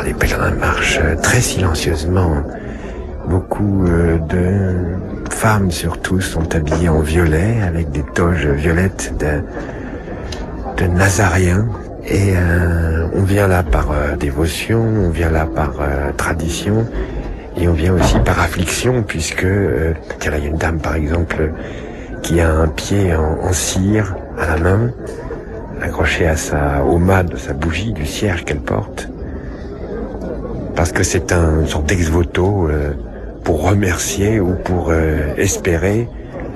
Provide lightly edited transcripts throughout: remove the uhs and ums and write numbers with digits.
plupart des pèlerins marchent très silencieusement. Beaucoup de femmes surtout sont habillées en violet avec des toges violettes de nazaréens. Et on vient là par dévotion, on vient là par tradition, et on vient aussi par affliction, puisque tiens, là il y a une dame par exemple qui a un pied en cire à la main, accroché au mât de sa bougie, du cierge qu'elle porte, parce que c'est une sorte d'ex-voto pour remercier ou pour espérer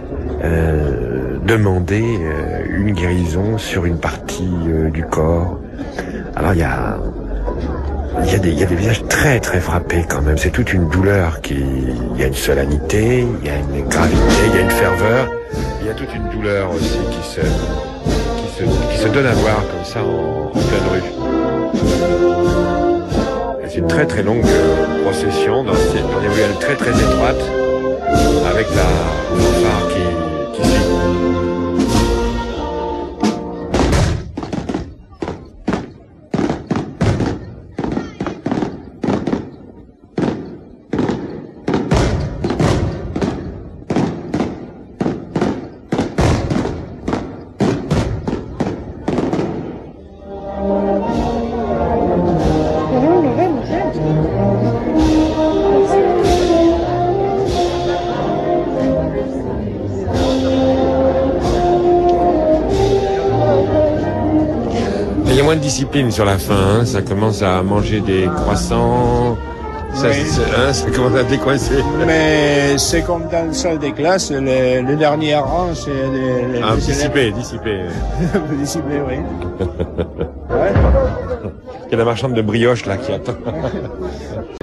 demander une guérison sur une partie du corps. Alors il y a des visages très très frappés quand même. C'est toute une douleur il y a une solennité, il y a une gravité, il y a une ferveur, il y a toute une douleur aussi qui se donne à voir comme ça en pleine rue. Et c'est une très très longue procession dans des ruelles très très étroites avec la fanfare qui suit. Il y a moins de discipline sur la fin, hein. Ça commence à manger des croissants, ça, oui. Ça commence à décoincer. Mais c'est comme dans la salle des classes, le dernier rang, c'est Dissipé. dissipé, oui. Il y a la marchande de brioche là qui attend.